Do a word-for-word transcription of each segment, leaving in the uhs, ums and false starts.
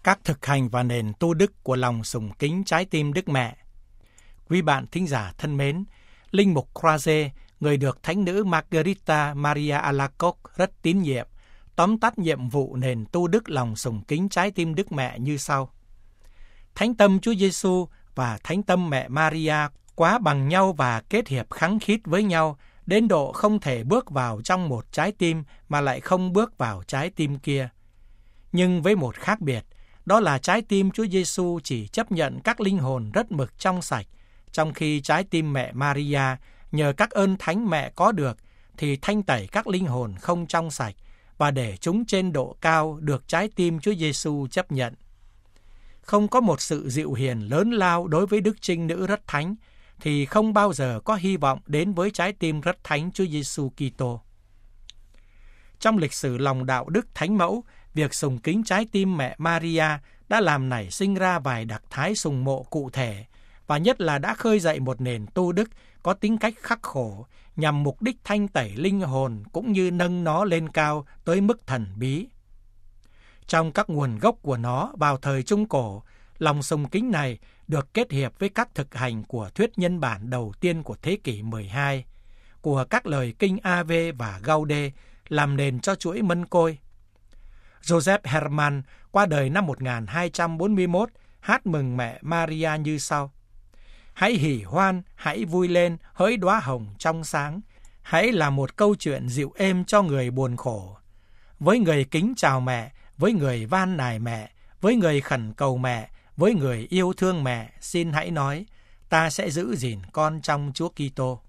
các thực hành và nền tu đức của lòng sùng kính trái tim Đức Mẹ. Quý bạn thính giả thân mến, Linh mục Croiset, người được Thánh nữ Margherita Maria Alacoque rất tín nhiệm, tóm tắt nhiệm vụ nền tu đức lòng sùng kính trái tim Đức Mẹ như sau. Thánh tâm Chúa Giêsu và Thánh tâm Mẹ Maria quá bằng nhau và kết hiệp khăng khít với nhau, đến độ không thể bước vào trong một trái tim mà lại không bước vào trái tim kia. Nhưng với một khác biệt, đó là trái tim Chúa Giêsu chỉ chấp nhận các linh hồn rất mực trong sạch, trong khi trái tim mẹ Maria nhờ các ơn Thánh Mẹ có được thì thanh tẩy các linh hồn không trong sạch và để chúng trên độ cao được trái tim Chúa Giêsu chấp nhận. Không có một sự dịu hiền lớn lao đối với Đức Trinh Nữ rất thánh thì không bao giờ có hy vọng đến với trái tim rất thánh Chúa Giêsu Kitô. Trong lịch sử lòng đạo đức thánh mẫu, việc sùng kính trái tim mẹ Maria đã làm nảy sinh ra vài đặc thái sùng mộ cụ thể, và nhất là đã khơi dậy một nền tu đức có tính cách khắc khổ, nhằm mục đích thanh tẩy linh hồn cũng như nâng nó lên cao tới mức thần bí. Trong các nguồn gốc của nó vào thời Trung Cổ, lòng sùng kính này được kết hiệp với các thực hành của thuyết nhân bản đầu tiên của thế kỷ mười hai, của các lời kinh Ave và Gaude làm nền cho chuỗi mân côi. Joseph Herman qua đời năm một nghìn hai trăm bốn mươi mốt hát mừng mẹ Maria như sau. Hãy hỉ hoan, hãy vui lên, hỡi đóa hồng trong sáng. Hãy là một câu chuyện dịu êm cho người buồn khổ. Với người kính chào mẹ, với người van nài mẹ, với người khẩn cầu mẹ, với người yêu thương mẹ, xin hãy nói, ta sẽ giữ gìn con trong Chúa Kitô.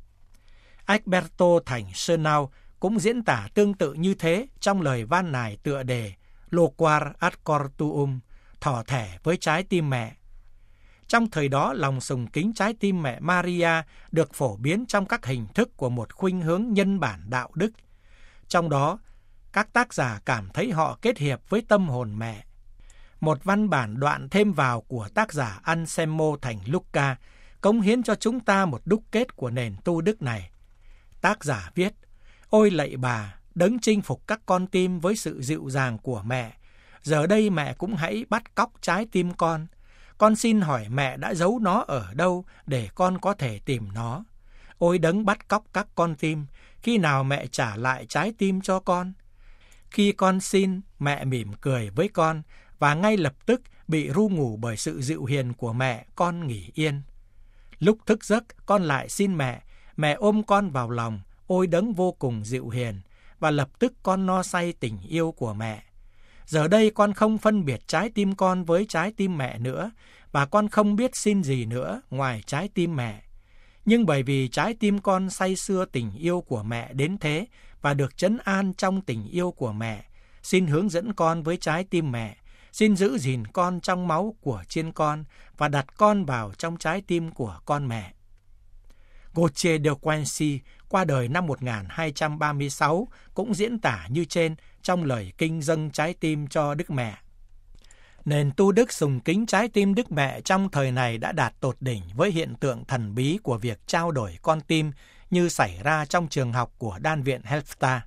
Alberto Thành Sönau cũng diễn tả tương tự như thế trong lời van nài tựa đề Loquar ad cor tuum, thỏ thẻ với trái tim mẹ. Trong thời đó, lòng sùng kính trái tim mẹ Maria được phổ biến trong các hình thức của một khuynh hướng nhân bản đạo đức. Trong đó, các tác giả cảm thấy họ kết hiệp với tâm hồn mẹ. Một văn bản đoạn thêm vào của tác giả Anselmo Thành Lucca cống hiến cho chúng ta một đúc kết của nền tu đức này. Tác giả viết, ôi lạy bà, đấng chinh phục các con tim với sự dịu dàng của mẹ. Giờ đây mẹ cũng hãy bắt cóc trái tim con. Con xin hỏi mẹ đã giấu nó ở đâu để con có thể tìm nó. Ôi đấng bắt cóc các con tim, khi nào mẹ trả lại trái tim cho con? Khi con xin, mẹ mỉm cười với con và ngay lập tức bị ru ngủ bởi sự dịu hiền của mẹ, con nghỉ yên. Lúc thức giấc, con lại xin mẹ, mẹ ôm con vào lòng, ôi đấng vô cùng dịu hiền, và lập tức con no say tình yêu của mẹ. Giờ đây con không phân biệt trái tim con với trái tim mẹ nữa, và con không biết xin gì nữa ngoài trái tim mẹ. Nhưng bởi vì trái tim con say sưa tình yêu của mẹ đến thế và được trấn an trong tình yêu của mẹ, xin hướng dẫn con với trái tim mẹ, xin giữ gìn con trong máu của chiên con và đặt con vào trong trái tim của con mẹ. Gautier de Quincy qua đời năm một nghìn hai trăm ba mươi sáu cũng diễn tả như trên trong lời kinh dâng trái tim cho Đức Mẹ. Nền tu đức sùng kính trái tim Đức Mẹ trong thời này đã đạt tột đỉnh với hiện tượng thần bí của việc trao đổi con tim như xảy ra trong trường học của Đan viện Helfta.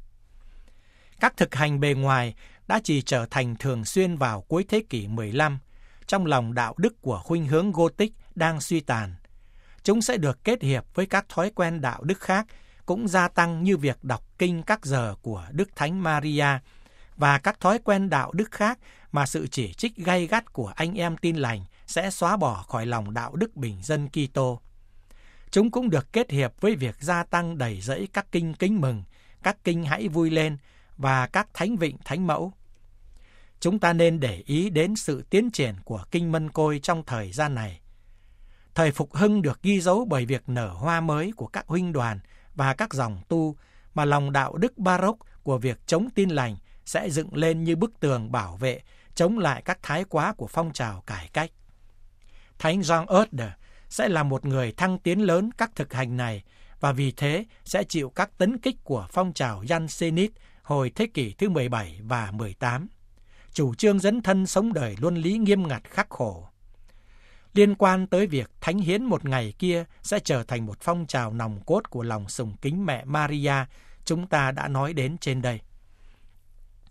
Các thực hành bề ngoài đã chỉ trở thành thường xuyên vào cuối thế kỷ mười lăm, trong lòng đạo đức của khuynh hướng Gothic đang suy tàn. Chúng sẽ được kết hiệp với các thói quen đạo đức khác, cũng gia tăng như việc đọc kinh các giờ của Đức Thánh Maria và các thói quen đạo đức khác mà sự chỉ trích gay gắt của anh em tin lành sẽ xóa bỏ khỏi lòng đạo đức bình dân Kitô. Chúng cũng được kết hiệp với việc gia tăng đầy rẫy các kinh kính mừng, các kinh hãy vui lên và các thánh vịnh thánh mẫu. Chúng ta nên để ý đến sự tiến triển của kinh mân côi trong thời gian này. Thời Phục Hưng được ghi dấu bởi việc nở hoa mới của các huynh đoàn và các dòng tu, mà lòng đạo đức Baroque của việc chống tin lành sẽ dựng lên như bức tường bảo vệ, chống lại các thái quá của phong trào cải cách. Thánh Jean Eudes sẽ là một người thăng tiến lớn các thực hành này, và vì thế sẽ chịu các tấn kích của phong trào Jansenist hồi thế kỷ thứ mười bảy và mười tám. Chủ trương dấn thân sống đời luân lý nghiêm ngặt khắc khổ. Liên quan tới việc thánh hiến một ngày kia sẽ trở thành một phong trào nòng cốt của lòng sùng kính mẹ Maria, chúng ta đã nói đến trên đây.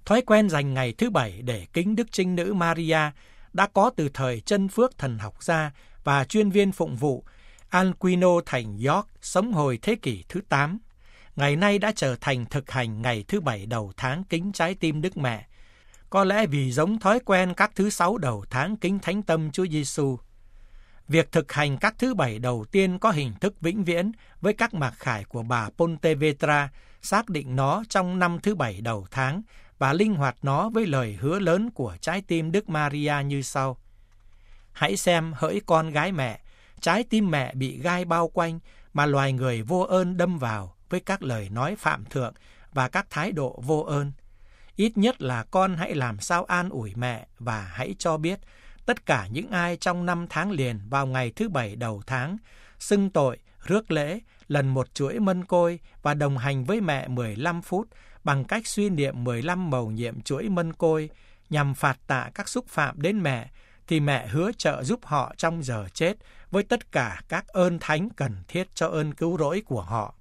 Thói quen dành ngày thứ Bảy để kính Đức Trinh Nữ Maria đã có từ thời Chân Phước thần học gia và chuyên viên phụng vụ Alcuino thành York sống hồi thế kỷ thứ tám. Ngày nay đã trở thành thực hành ngày thứ Bảy đầu tháng kính Trái Tim Đức Mẹ, có lẽ vì giống thói quen các thứ Sáu đầu tháng kính Thánh Tâm Chúa Giêsu. Việc thực hành các thứ Bảy đầu tiên có hình thức vĩnh viễn với các mặc khải của bà Pontevedra, xác định nó trong năm thứ Bảy đầu tháng và linh hoạt nó với lời hứa lớn của Trái Tim Đức Maria như sau. Hãy xem hỡi con gái mẹ, trái tim mẹ bị gai bao quanh mà loài người vô ơn đâm vào với các lời nói phạm thượng và các thái độ vô ơn. Ít nhất là con hãy làm sao an ủi mẹ và hãy cho biết tất cả những ai trong năm tháng liền vào ngày thứ Bảy đầu tháng xưng tội, rước lễ, lần một chuỗi mân côi và đồng hành với mẹ mười lăm phút bằng cách suy niệm mười lăm mầu nhiệm chuỗi mân côi nhằm phạt tạ các xúc phạm đến mẹ, thì mẹ hứa trợ giúp họ trong giờ chết với tất cả các ơn thánh cần thiết cho ơn cứu rỗi của họ.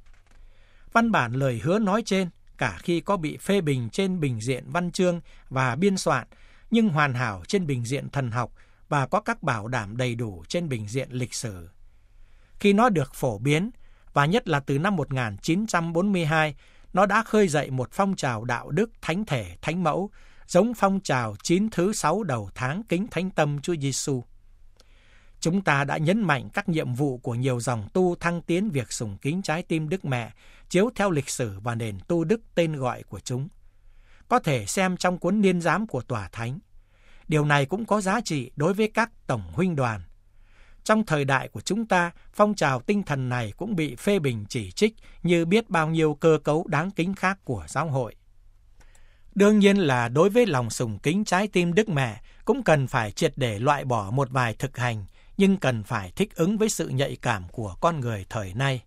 Văn bản lời hứa nói trên, cả khi có bị phê bình trên bình diện văn chương và biên soạn, nhưng hoàn hảo trên bình diện thần học và có các bảo đảm đầy đủ trên bình diện lịch sử. Khi nó được phổ biến, và nhất là từ năm một nghìn chín trăm bốn mươi hai, nó đã khơi dậy một phong trào đạo đức thánh thể, thánh mẫu, giống phong trào chín thứ sáu đầu tháng kính Thánh Tâm Chúa Giêsu. Chúng ta đã nhấn mạnh các nhiệm vụ của nhiều dòng tu thăng tiến việc sùng kính Trái Tim Đức Mẹ, chiếu theo lịch sử và nền tu đức tên gọi của chúng. Có thể xem trong cuốn niên giám của Tòa Thánh. Điều này cũng có giá trị đối với các tổng huynh đoàn. Trong thời đại của chúng ta, phong trào tinh thần này cũng bị phê bình chỉ trích như biết bao nhiêu cơ cấu đáng kính khác của giáo hội. Đương nhiên là đối với lòng sùng kính Trái Tim Đức Mẹ cũng cần phải triệt để loại bỏ một vài thực hành, nhưng cần phải thích ứng với sự nhạy cảm của con người thời nay.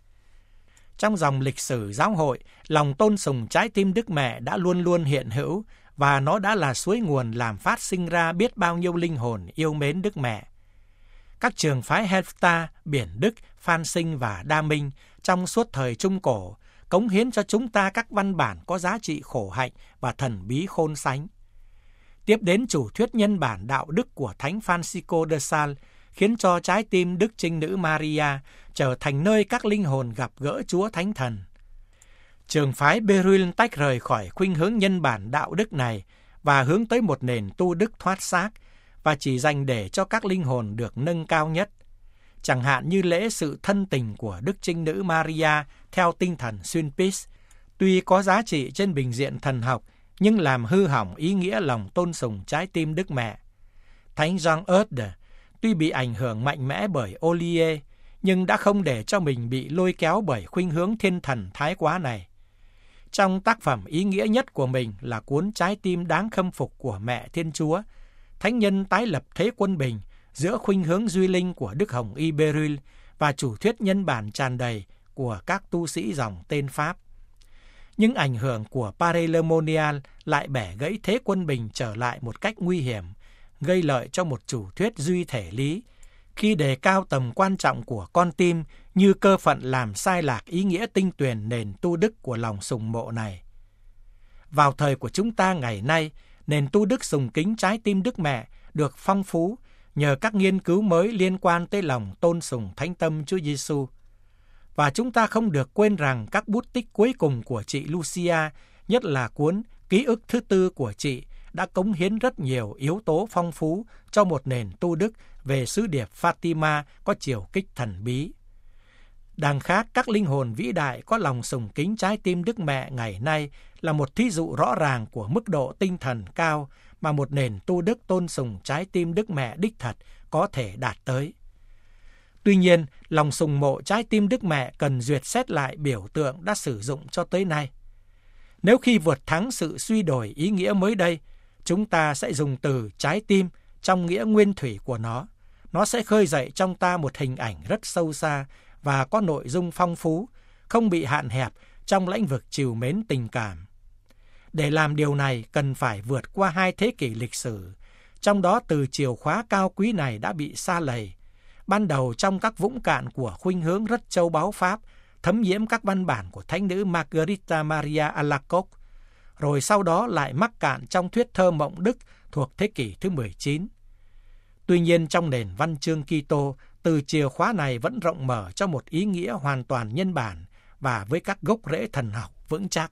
Trong dòng lịch sử giáo hội, lòng tôn sùng Trái Tim Đức Mẹ đã luôn luôn hiện hữu và nó đã là suối nguồn làm phát sinh ra biết bao nhiêu linh hồn yêu mến Đức Mẹ. Các trường phái Helfta, Biển Đức, Phan Sinh và Đa Minh trong suốt thời Trung Cổ cống hiến cho chúng ta các văn bản có giá trị khổ hạnh và thần bí khôn sánh. Tiếp đến chủ thuyết nhân bản đạo đức của Thánh Francisco de Sales khiến cho Trái Tim Đức Trinh Nữ Maria trở thành nơi các linh hồn gặp gỡ Chúa Thánh Thần. Trường phái Beryl tách rời khỏi khuynh hướng nhân bản đạo đức này và hướng tới một nền tu đức thoát xác và chỉ dành để cho các linh hồn được nâng cao nhất. Chẳng hạn như lễ sự thân tình của Đức Trinh Nữ Maria theo tinh thần Sulpice, tuy có giá trị trên bình diện thần học, nhưng làm hư hỏng ý nghĩa lòng tôn sùng Trái Tim Đức Mẹ. Thánh Jean Eudes, tuy bị ảnh hưởng mạnh mẽ bởi Ollier, nhưng đã không để cho mình bị lôi kéo bởi khuynh hướng thiên thần thái quá này. Trong tác phẩm ý nghĩa nhất của mình là cuốn Trái Tim Đáng Khâm Phục của Mẹ Thiên Chúa, thánh nhân tái lập thế quân bình giữa khuynh hướng duy linh của Đức Hồng Y Beryl và chủ thuyết nhân bản tràn đầy của các tu sĩ dòng tên Pháp. Nhưng ảnh hưởng của Paray-le-Monial lại bẻ gãy thế quân bình trở lại một cách nguy hiểm, gây lợi cho một chủ thuyết duy thể lý, khi đề cao tầm quan trọng của con tim như cơ phận làm sai lạc ý nghĩa tinh tuyền nền tu đức của lòng sùng mộ này. Vào thời của chúng ta ngày nay, nền tu đức sùng kính Trái Tim Đức Mẹ được phong phú nhờ các nghiên cứu mới liên quan tới lòng tôn sùng Thánh Tâm Chúa Giêsu. Và chúng ta không được quên rằng các bút tích cuối cùng của chị Lucia, nhất là cuốn Ký ức thứ tư của chị, đã cống hiến rất nhiều yếu tố phong phú cho một nền tu đức về sứ điệp Fatima có chiều kích thần bí. Đằng khác, các linh hồn vĩ đại có lòng sùng kính Trái Tim Đức Mẹ ngày nay là một thí dụ rõ ràng của mức độ tinh thần cao mà một nền tu đức tôn sùng Trái Tim Đức Mẹ đích thật có thể đạt tới. Tuy nhiên, lòng sùng mộ Trái Tim Đức Mẹ cần duyệt xét lại biểu tượng đã sử dụng cho tới nay. Nếu khi vượt thắng sự suy đổi ý nghĩa mới đây, chúng ta sẽ dùng từ trái tim trong nghĩa nguyên thủy của nó. Nó sẽ khơi dậy trong ta một hình ảnh rất sâu xa và có nội dung phong phú, không bị hạn hẹp trong lĩnh vực trìu mến tình cảm. Để làm điều này cần phải vượt qua hai thế kỷ lịch sử, trong đó từ chìa khóa cao quý này đã bị sa lầy. Ban đầu trong các vũng cạn của khuynh hướng rất châu báu Pháp, thấm nhiễm các văn bản của Thánh nữ Margherita Maria Alacoque, rồi sau đó lại mắc cạn trong thuyết thơ mộng Đức thuộc thế kỷ thứ mười chín. Tuy nhiên trong nền văn chương Kitô, từ chìa khóa này vẫn rộng mở cho một ý nghĩa hoàn toàn nhân bản và với các gốc rễ thần học vững chắc.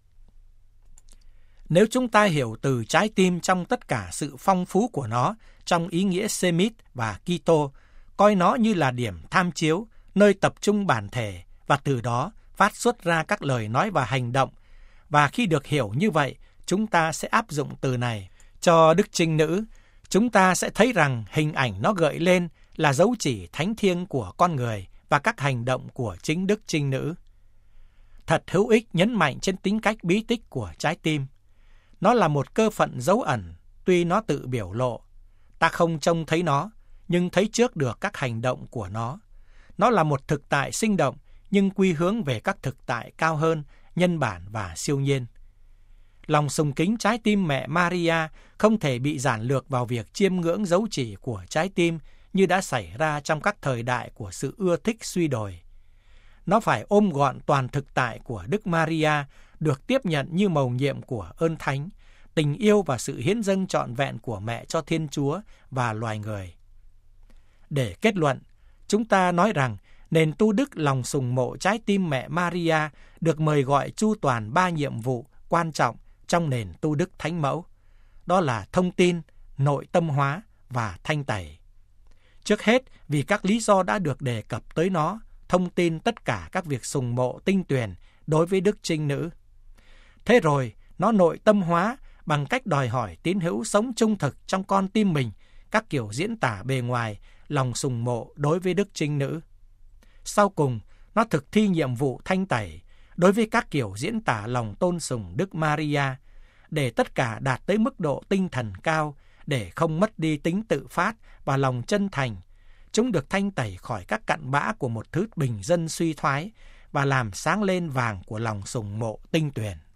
Nếu chúng ta hiểu từ trái tim trong tất cả sự phong phú của nó, trong ý nghĩa Semit và Kitô, coi nó như là điểm tham chiếu, nơi tập trung bản thể, và từ đó phát xuất ra các lời nói và hành động. Và khi được hiểu như vậy, chúng ta sẽ áp dụng từ này cho Đức Trinh Nữ. Chúng ta sẽ thấy rằng hình ảnh nó gợi lên là dấu chỉ thánh thiêng của con người và các hành động của chính Đức Trinh Nữ. Thật hữu ích nhấn mạnh trên tính cách bí tích của trái tim. Nó là một cơ phận dấu ẩn, tuy nó tự biểu lộ. Ta không trông thấy nó, nhưng thấy trước được các hành động của nó. Nó là một thực tại sinh động, nhưng quy hướng về các thực tại cao hơn, nhân bản và siêu nhiên. Lòng sùng kính trái tim mẹ Maria không thể bị giản lược vào việc chiêm ngưỡng dấu chỉ của trái tim như đã xảy ra trong các thời đại của sự ưa thích suy đồi. Nó phải ôm gọn toàn thực tại của Đức Maria, được tiếp nhận như mầu nhiệm của ơn thánh, tình yêu và sự hiến dâng trọn vẹn của mẹ cho Thiên Chúa và loài người. Để kết luận, chúng ta nói rằng nền tu đức lòng sùng mộ trái tim mẹ Maria được mời gọi chu toàn ba nhiệm vụ quan trọng trong nền tu đức thánh mẫu. Đó là thông tin, nội tâm hóa và thanh tẩy. Trước hết, vì các lý do đã được đề cập tới nó, thông tin tất cả các việc sùng mộ tinh tuyền đối với Đức Trinh Nữ. Thế rồi, nó nội tâm hóa bằng cách đòi hỏi tín hữu sống trung thực trong con tim mình các kiểu diễn tả bề ngoài lòng sùng mộ đối với Đức Trinh Nữ. Sau cùng, nó thực thi nhiệm vụ thanh tẩy đối với các kiểu diễn tả lòng tôn sùng Đức Maria, để tất cả đạt tới mức độ tinh thần cao, để không mất đi tính tự phát và lòng chân thành. Chúng được thanh tẩy khỏi các cặn bã của một thứ bình dân suy thoái và làm sáng lên vàng của lòng sùng mộ tinh tuyền.